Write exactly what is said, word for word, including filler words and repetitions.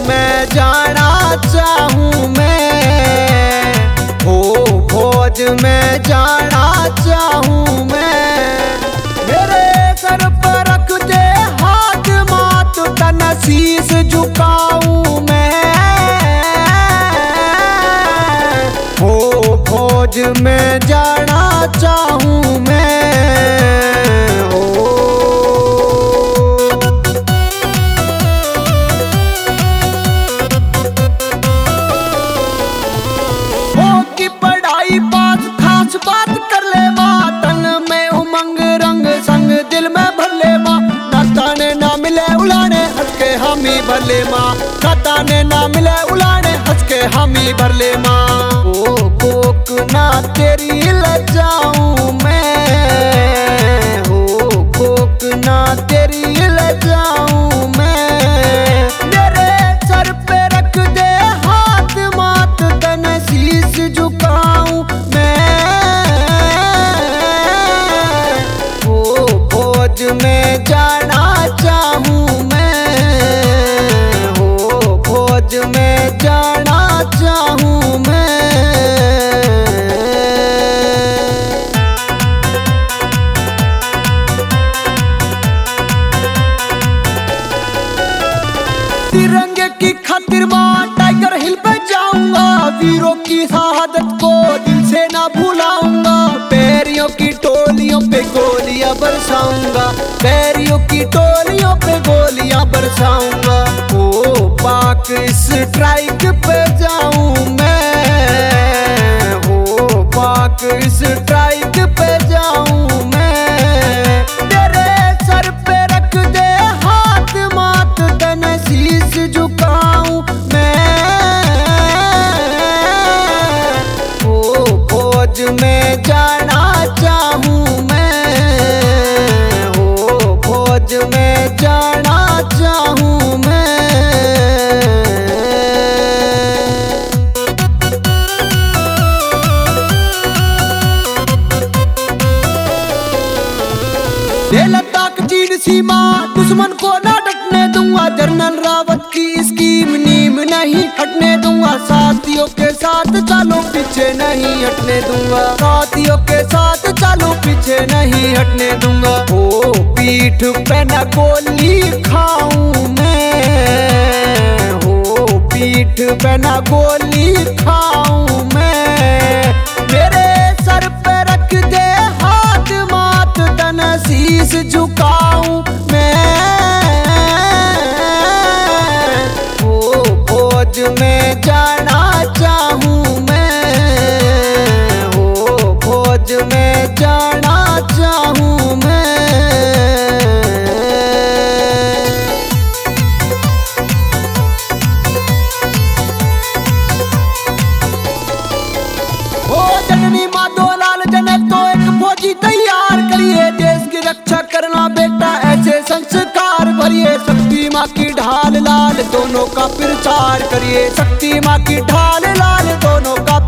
में जाना चाहूँ मैं, हो फौज में जाना चाहूँ मैं। मेरे सर पर रख दे हाथ मात तन शीश झुकाऊँ मैं, हो फौज में जाना चाहूँ मैं। बात कर ले माँ, तन में उमंग रंग संग दिल में भर ले माँ। ना ताने ना मिले उलाने हंस के हम ही भर ले माँ, ना ताने ना मिले उलाने हंस के हम ही भर ले माँ। ओ कोक ना तेरी लजाऊं मैं, हो कोक ना तेरी लजाऊं मैं। मेरे सर पे रख दे हाथ मात तन शीश झुकाऊं मैं, फौज में जाना चाहूँ मैं, हो फौज में जाना चाहूँ मैं। तिरंगे की खातिर माँ टाइगर हिल पे जाऊंगा, वीरों की शहादत को दिल से ना भुलाऊंगा। पैरियों की टोलियों पे गोलियां बरसाऊंगा, पैरियों की टोलियों पे गोलियां बरसाऊंगा। ओ पाक स्ट्राइक पे जाऊं मैं, हो पाक स्ट्राइक पे जाऊं मैं। तेरे सर पे रख दे हाथ मात तन शीश झुकाऊं मैं, हो फौज में जाना चाहूँ मैं, हो फौज में जाना चाहूँ मैं। ये लद्दाख चीन सीमा दुश्मन को ना डटने दूंगा, जनरल रावत की स्कीम नीम नहीं हटने दूंगा। साथियों के साथ चालो पीछे नहीं हटने दूंगा, साथियों के साथ चालो पीछे नहीं हटने दूंगा। ओ पीठ पे न गोली खाऊं मैं, हो पीठ पे न गोली खाऊं मैं। मेरे सर पे रख दे हाथ मात तन शीश झुकाऊं मैं, हो फौज में जाना चाहूँ मैं, हो फौज में जाना चाहूँ मैं। ओ जननी माँ दो लाल जनक तो एक फौजी तैयार करिए, देश की रक्षा करना बेटा ऐसे संस्कार भरिए। शक्ति माँ की ढाल लाल दोनों का प्रचार करिए, शक्ति माँ की ढाल लाल दोनों का